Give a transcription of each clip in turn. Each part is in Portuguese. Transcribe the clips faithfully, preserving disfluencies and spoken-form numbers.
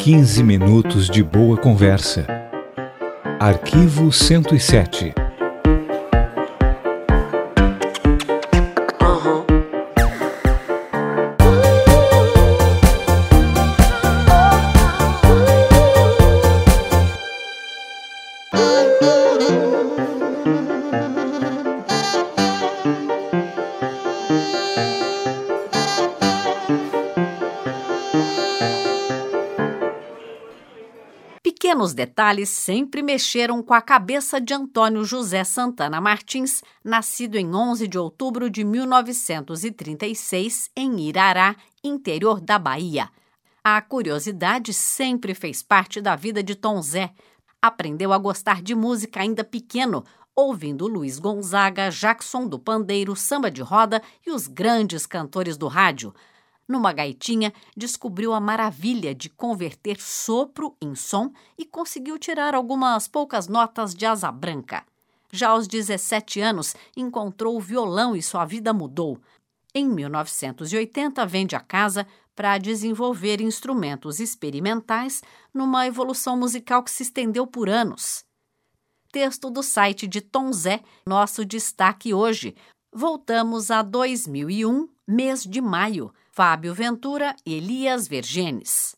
quinze minutos de boa conversa. Arquivo cento e sete. Pequenos detalhes sempre mexeram com a cabeça de Antônio José Santana Martins, nascido em onze de outubro de mil novecentos e trinta e seis, em Irará, interior da Bahia. A curiosidade sempre fez parte da vida de Tom Zé. Aprendeu a gostar de música ainda pequeno, ouvindo Luiz Gonzaga, Jackson do Pandeiro, samba de roda e os grandes cantores do rádio. Numa gaitinha, descobriu a maravilha de converter sopro em som e conseguiu tirar algumas poucas notas de asa branca. Já aos dezessete anos, encontrou o violão e sua vida mudou. Em mil novecentos e oitenta, vende a casa para desenvolver instrumentos experimentais numa evolução musical que se estendeu por anos. Texto do site de Tom Zé, nosso destaque hoje. Voltamos a dois mil e um, mês de maio. Fábio Ventura e Elias Vergenes.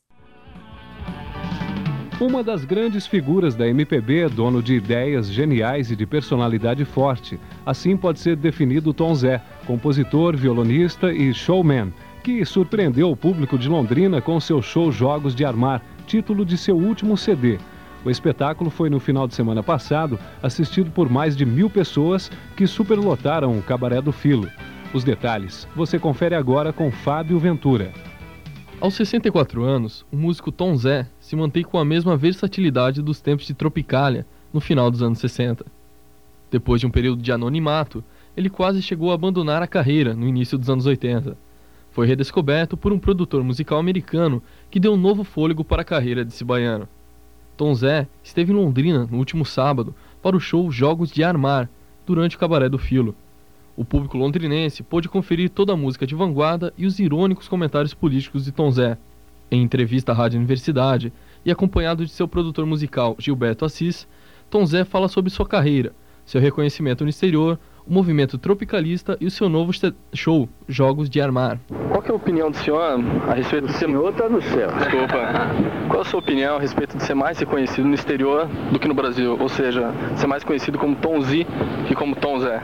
Uma das grandes figuras da M P B, dono de ideias geniais e de personalidade forte. Assim pode ser definido Tom Zé, compositor, violonista e showman, que surpreendeu o público de Londrina com seu show Jogos de Armar, título de seu último C D. O espetáculo foi no final de semana passado, assistido por mais de mil pessoas que superlotaram o Cabaré do Filo. Os detalhes você confere agora com Fábio Ventura. Aos sessenta e quatro anos, o músico Tom Zé se mantém com a mesma versatilidade dos tempos de Tropicália, no final dos anos sessenta. Depois de um período de anonimato, ele quase chegou a abandonar a carreira no início dos anos oitenta. Foi redescoberto por um produtor musical americano que deu um novo fôlego para a carreira desse baiano. Tom Zé esteve em Londrina no último sábado para o show Jogos de Armar, durante o Cabaré do Filo. O público londrinense pôde conferir toda a música de vanguarda e os irônicos comentários políticos de Tom Zé. Em entrevista à Rádio Universidade e acompanhado de seu produtor musical Gilberto Assis, Tom Zé fala sobre sua carreira, seu reconhecimento no exterior, o movimento tropicalista e o seu novo show, Jogos de Armar. Qual que é a opinião do senhor a respeito de ser... O senhor está no céu. Desculpa. Qual a sua opinião a respeito de ser mais reconhecido no exterior do que no Brasil? Ou seja, ser mais conhecido como Tom Z que como Tom Zé?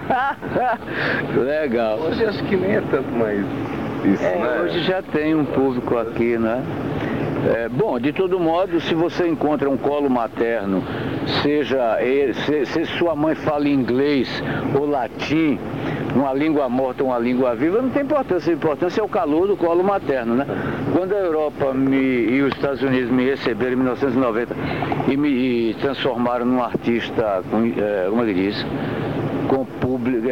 Legal. Hoje acho que nem é tanto mais isso, é, né? Hoje já tem um público aqui, né? É, bom, de todo modo, se você encontra um colo materno, seja ele, se, se sua mãe fala inglês ou latim, uma língua morta ou uma língua viva, não tem importância. A importância é o calor do colo materno, né? Quando a Europa me, e os Estados Unidos me receberam em mil novecentos e noventa e me e transformaram num artista, com, é, como é que diz, com público...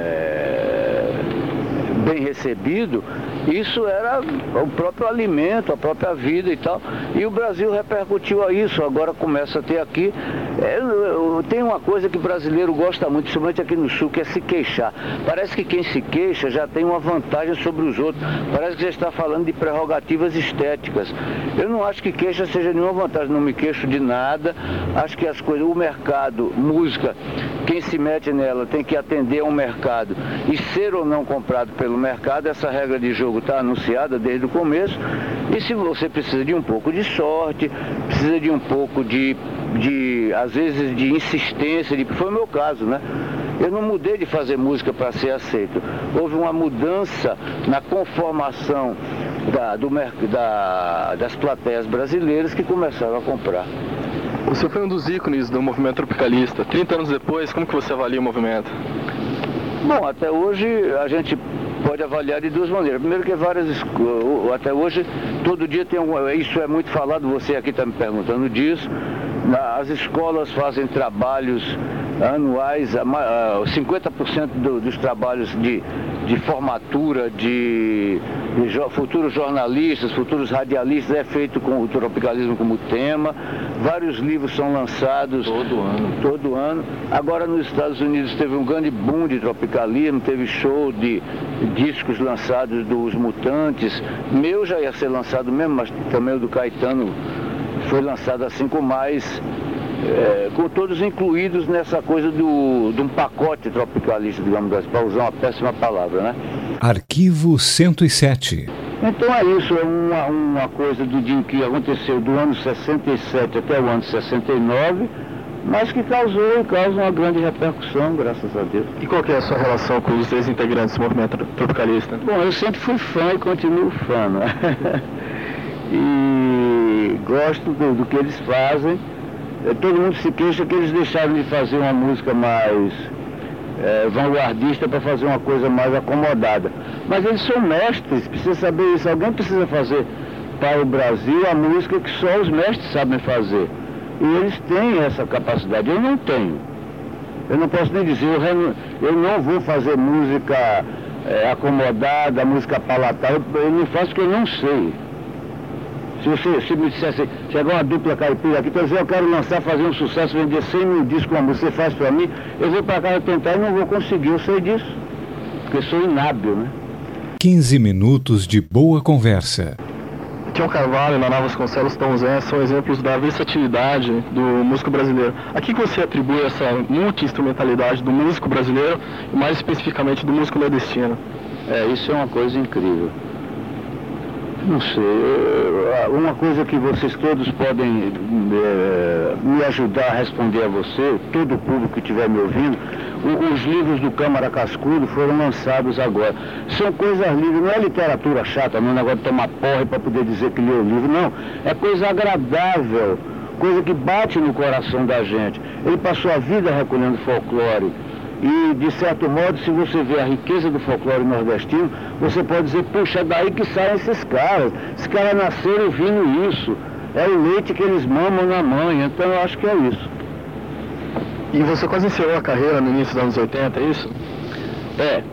É, bem recebido, isso era o próprio alimento, a própria vida e tal, e o Brasil repercutiu a isso, agora começa a ter aqui, é, tem uma coisa que o brasileiro gosta muito, principalmente aqui no Sul, que é se queixar. Parece que quem se queixa já tem uma vantagem sobre os outros, parece que já está falando de prerrogativas estéticas. Eu não acho que queixa seja nenhuma vantagem, não me queixo de nada, acho que as coisas, o mercado, música, quem se mete nela tem que atender a um mercado e ser ou não comprado pelo mercado, essa regra de jogo está anunciada desde o começo, e se você precisa de um pouco de sorte, precisa de um pouco de, de às vezes, de insistência, de, foi o meu caso, né? Eu não mudei de fazer música para ser aceito. Houve uma mudança na conformação da, do, da, das plateias brasileiras que começaram a comprar. O senhor foi um dos ícones do movimento tropicalista. trinta anos depois, como que você avalia o movimento? Bom, até hoje a gente pode avaliar de duas maneiras. Primeiro que várias, até hoje, todo dia tem um, isso é muito falado, você aqui está me perguntando disso. As escolas fazem trabalhos anuais, cinquenta por cento do, dos trabalhos de, de formatura de, de jo, futuros jornalistas, futuros radialistas é feito com o tropicalismo como tema. Vários livros são lançados todo ano. todo ano. Agora nos Estados Unidos teve um grande boom de tropicalismo, teve show de discos lançados dos Mutantes. Meu já ia ser lançado mesmo, mas também o do Caetano foi lançado assim com mais, é, com todos incluídos nessa coisa do, de um pacote tropicalista, digamos assim, para usar uma péssima palavra, né? Arquivo cento e sete. Então é isso, é uma, uma coisa do dia que aconteceu do ano sessenta e sete até o ano sessenta e nove, mas que causou e causa uma grande repercussão, graças a Deus. E qual que é a sua relação com os três integrantes do movimento tropicalista? Bom, eu sempre fui fã e continuo fã, né? E gosto do, do que eles fazem. Todo mundo se queixa que eles deixaram de fazer uma música mais é, vanguardista para fazer uma coisa mais acomodada. Mas eles são mestres, precisa saber isso. Alguém precisa fazer para o Brasil a música que só os mestres sabem fazer. E eles têm essa capacidade, eu não tenho. Eu não posso nem dizer, eu, reno... eu não vou fazer música é, acomodada, música palatável, eu não faço porque eu não sei. Se você se me dissesse, chegar uma dupla caipira aqui, então eu quero lançar, fazer um sucesso, vender cem mil discos com a música, você faz para mim, eu vou para casa tentar e não vou conseguir, eu sei disso. Porque eu sou inábil, né? quinze minutos de boa conversa. Tião Carvalho, Naná Vasconcelos, Tom Zé são exemplos da versatilidade do músico brasileiro. A que você atribui essa multi-instrumentalidade do músico brasileiro e mais especificamente do músico nordestino? É, isso é uma coisa incrível. Não sei, uma coisa que vocês todos podem é, me ajudar a responder a você, todo o público que estiver me ouvindo, os livros do Câmara Cascudo foram lançados agora. São coisas lindas, não é literatura chata, não é negócio de tomar porre para poder dizer que leu o livro, não. É coisa agradável, coisa que bate no coração da gente. Ele passou a vida recolhendo folclore. E, de certo modo, se você vê a riqueza do folclore nordestino, você pode dizer, puxa, é daí que saem esses caras. Esses caras nasceram ouvindo isso. É o leite que eles mamam na mãe, então eu acho que é isso. E você quase encerrou a carreira no início dos anos oitenta, é isso? É.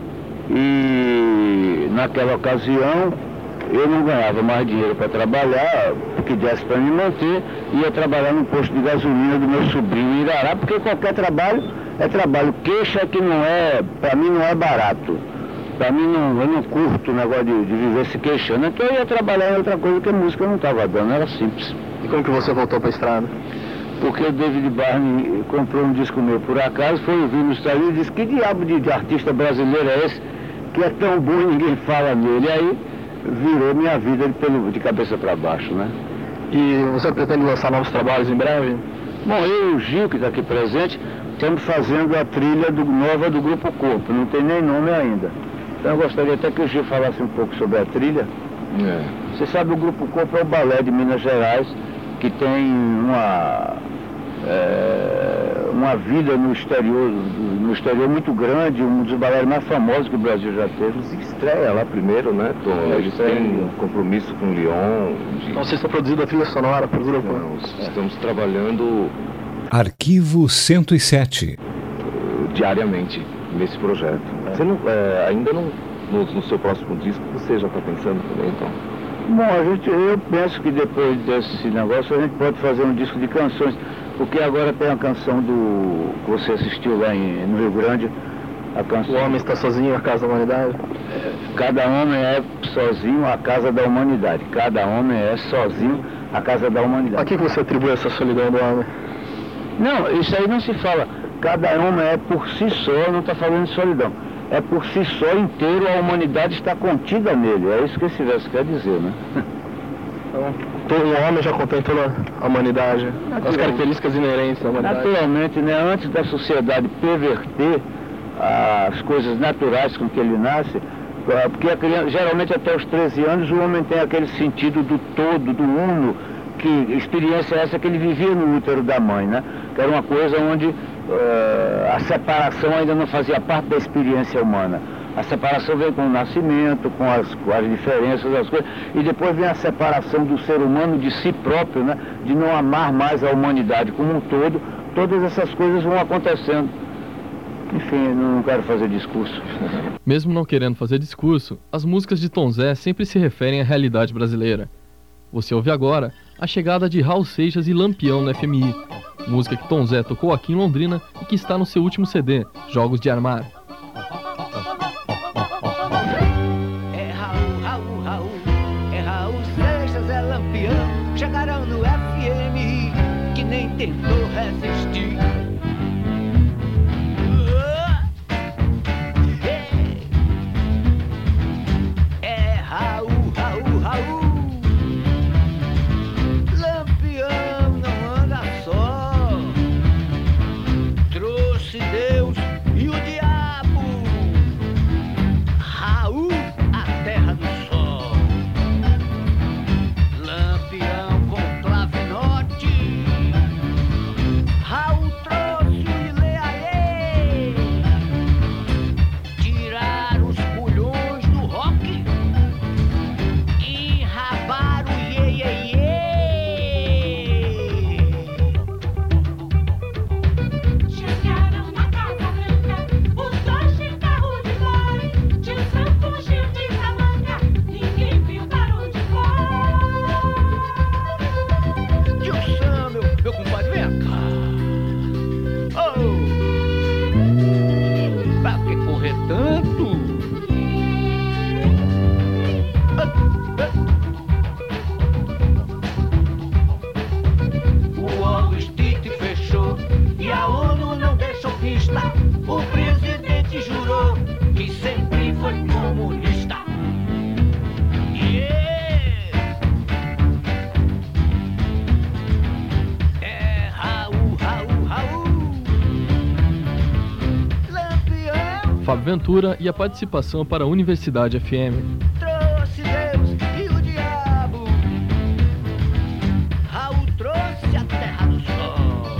E naquela ocasião, eu não ganhava mais dinheiro para trabalhar, que desse para me manter, ia trabalhar no posto de gasolina do meu sobrinho em Irará, porque qualquer trabalho é trabalho. Queixa que não é, para mim não é barato. Para mim não, eu não curto o negócio de, de viver se queixando. Então eu ia trabalhar em outra coisa que a música não estava dando, era simples. E como que você voltou para a estrada? Porque o David Barney comprou um disco meu por acaso, foi ouvir no Estados Unidos e disse, que diabo de, de artista brasileiro é esse que é tão bom e ninguém fala nele? E aí virou minha vida de, pelo, de cabeça para baixo, né? E você pretende lançar novos trabalhos em breve? Bom, eu e o Gil, que está aqui presente, estamos fazendo a trilha do, nova do Grupo Corpo, não tem nem nome ainda. Então eu gostaria até que o Gil falasse um pouco sobre a trilha. É. Você sabe, o Grupo Corpo é o balé de Minas Gerais, que tem uma, é, uma vida no exterior, no exterior muito grande, um dos balés mais famosos que o Brasil já teve. Se estreia lá primeiro, né, Tom? É, eles têm um compromisso com o Lyon. De... Então vocês estão produzindo a trilha sonora para o Grupo? Não, estamos é. trabalhando... Arquivo cento e sete. Diariamente nesse projeto. É. Você não, é, ainda não, no, no seu próximo disco, você já está pensando também, então? Bom, a gente, eu penso que depois desse negócio a gente pode fazer um disco de canções, porque agora tem a canção do que você assistiu lá em, no Rio Grande, a canção... O Homem Está Sozinho, a Casa da Humanidade? É, cada homem é sozinho a casa da humanidade. Cada homem é sozinho a casa da humanidade. A que você atribui essa solidão do homem? Não, isso aí não se fala. Cada homem é por si só, não está falando de solidão. É por si só inteiro, a humanidade está contida nele. É isso que esse verso quer dizer, né? Então, todo homem já contém toda a humanidade, as características inerentes da humanidade. Naturalmente, né? Antes da sociedade perverter as coisas naturais com que ele nasce, porque a criança, geralmente até os treze anos, o homem tem aquele sentido do todo, do uno, que experiência é essa que ele vivia no útero da mãe, né? Que era uma coisa onde uh, a separação ainda não fazia parte da experiência humana. A separação vem com o nascimento, com as, com as diferenças das coisas, e depois vem a separação do ser humano de si próprio, né? De não amar mais a humanidade como um todo. Todas essas coisas vão acontecendo. Enfim, eu não quero fazer discurso. Mesmo não querendo fazer discurso, as músicas de Tom Zé sempre se referem à realidade brasileira. Você ouve agora a chegada de Raul Seixas e Lampião no F M I, música que Tom Zé tocou aqui em Londrina e que está no seu último C D, Jogos de Armar. É Raul, Raul, Raul, é Raul Seixas, é Lampião, chegaram no F M tentou resistir. É Raul, Raul, Raul. Lampião não anda só. Trouxe Deus e o diabo. Raul, a terra do sol. Lampião com clavinote. Raul trouxe o Ileaê. Tirar os culhões do rock. Enrabar o iê, iê, iê. Chegaram na Casa Branca os dois de carro de boi. Tio Sam fugiu de Tamanca, ninguém viu para onde foi. Tio Sam, meu, meu compadre, vem cá. Oh! Pra que correr tanto? Ah, ah. O Wall Street fechou e a ONU não deixou pista. O presidente jurou que sempre foi comunista. Yeah! É Raul, Raul, Raul. Lampião Fábio Ventura e a participação para a Universidade F M. trouxe Deus e o diabo. Raul trouxe a terra do sol.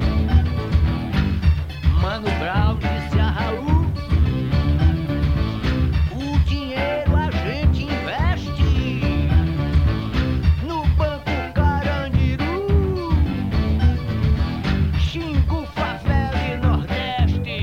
Mano Brown disse a Raul: o dinheiro a gente investe no Banco Carandiru, Xingu, Favela e Nordeste.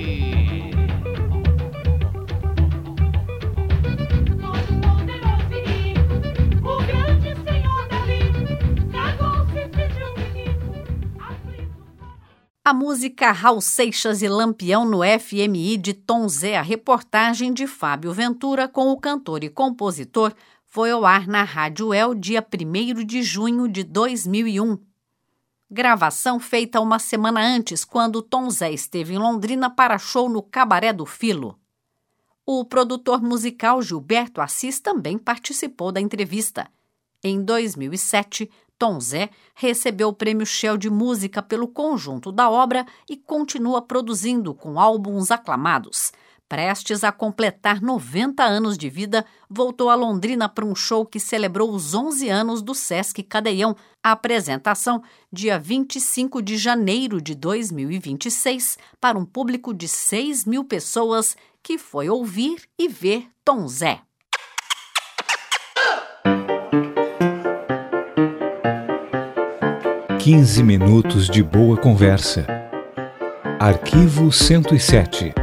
Todo poderoso e rico, o grande senhor Dali, cagou-se e pediu pinico. Aflito. A música Raul Seixas e Lampião no F M I de Tom Zé, a reportagem de Fábio Ventura com o cantor e compositor, foi ao ar na Rádio El dia primeiro de junho de dois mil e um. Gravação feita uma semana antes, quando Tom Zé esteve em Londrina para show no Cabaré do Filo. O produtor musical Gilberto Assis também participou da entrevista. Em dois mil e sete, Tom Zé recebeu o Prêmio Shell de Música pelo conjunto da obra e continua produzindo com álbuns aclamados. Prestes a completar noventa anos de vida, voltou a Londrina para um show que celebrou os onze anos do Sesc Cadeião. A apresentação, dia vinte e cinco de janeiro de dois mil e vinte e seis, para um público de seis mil pessoas que foi ouvir e ver Tom Zé. quinze minutos de boa conversa. Arquivo cento e sete.